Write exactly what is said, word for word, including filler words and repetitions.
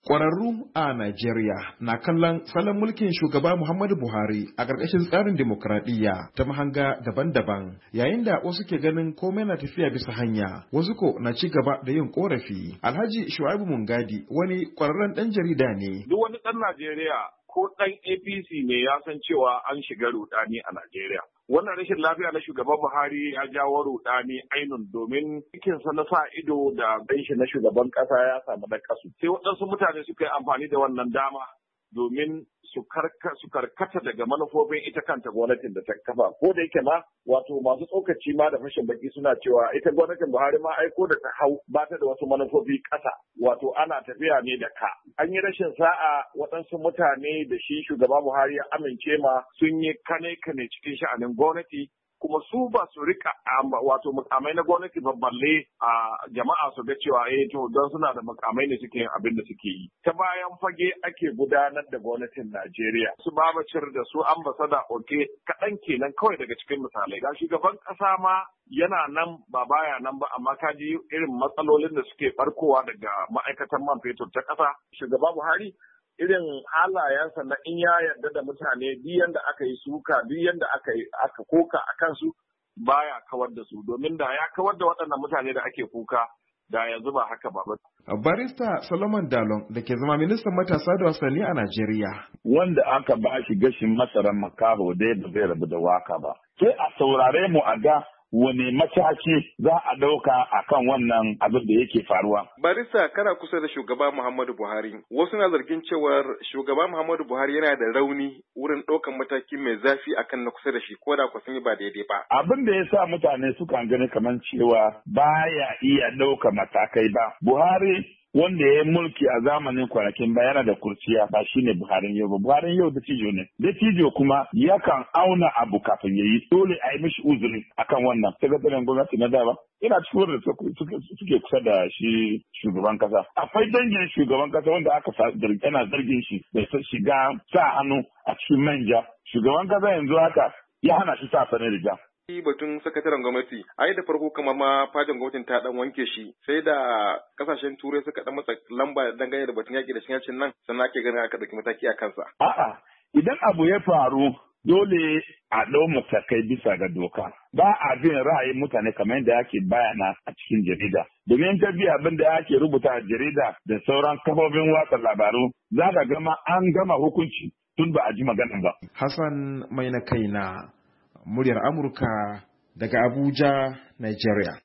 Ƙwararru a Najeriya na kallon salon mulkin shugaba Muhammadu Buhari a ƙarƙashin tsarin dimokuraɗiyya ta mahanga daban-daban, yayin da wasu ke ganin komai na tafiya bisa hanya, wasu ko na ci gaba da yin ƙorafi. Alhaji Shu'aibu Mungadi wani ƙwararren ɗan jarida ne. Duk wani ɗan Najeriya ko ɗan A P C ne ya san cewa an shiga rudani a Najeriya. Wannan rashin lafiya na shugaban Buhari ya jawo rudani ainun domin cikinsa na sa ido da shi na shugaban ƙasa ya samu nakasu. Sai waɗansu mutane suka yi amfani da wannan dama domin su karkata daga manufofin ita kanta gwamnatin da ta kafa. Ko da yake ma wato masu tsokaci ma da fashin baki suna cewa ita gwamnatin Buhari ma aiko da ta hau ba ta da wasu manufofi ƙasa. Wato ana tafiya ne da ka. An yi rashin sa'a waɗansu mutane da shi shugaba Buhari ya amince ma sun yi kane-kane cikin sha'anin gwamnati. Kuma su ba su rika wato mukamai na gwamnati ba balle a jama'a su ga cewa eh to don suna da mukamai ne suke yin abin da suke yi. Ta bayan fage ake gudanar da gwamnatin Najeriya. Su babacir da su ambasada oke kaɗan kenan kawai daga cikin misalai. Ga shugaban ƙasa ma yana nan ba baya nan ba amma ka ji irin matsalolin da suke barkowa daga ma'aikatan man fetur ta ƙasa. Shugaba Buhari irin halayensa na in ya yarda da mutane duk yanda aka yi suka duk yanda aka yi aka koka a kansu baya kawar da su domin da ya kawar da waɗannan mutane da ake kuka da yanzu ba haka ba. Barista Solomon Dalon da ke zama ministan matasa da wasanni a Najeriya. Wanda aka ba shi gashin masarar makaho dai ba zai rabu da waka ba. Sai a saurare mu a ga wane mataki za a ɗauka a kan wannan abin da yake faruwa. Barista kana kusa da shugaba Muhammadu Buhari. Wasu na zargin cewar shugaba Muhammadu Buhari yana da rauni wurin ɗaukan mataki mai zafi akan na kusa da shi ko da ku sun yi ba daidai ba. Abin da ya sa mutane sukan gani kamar cewa baya iya ɗauka matakai ba. Buhari wanda ya yi mulki a zamanin kwanakin ba yana da kurciya ba shine Buharin yau ba. Buharin yau da tijo ne. Da tijo kuma yakan auna abu kafin ya yi. Dole a yi mishi uzuri akan wannan. Sakataren gwamnati na da ba. Ina cikin wanda suke kusa da shi shugaban kasa. Akwai dangin shugaban kasa wanda aka yana zargin shi da shiga sa hannu a cikin manja. Shugaban kasa yanzu haka ya hana shi sa sanar da batun sakataren gwamnati ai da farko kamar ma fadin gwamnatin ta dan wanke shi sai da kasashen turai suka dan masa lamba dangane da batun yaki da shinyacin nan sannan ake ganin aka dauki mataki a kansa. A'a idan abu ya faru dole a ɗau matakai bisa ga doka. Ba a bin ra'ayin mutane kamar yadda ake bayana a cikin jarida. Domin ta biya abin da ake rubuta a jarida da sauran kafofin watsa labaru za ka gama an gama hukunci tun ba a ji maganin ba. Hassan mai na kaina muryar Amurka daga Abuja, Nigeria.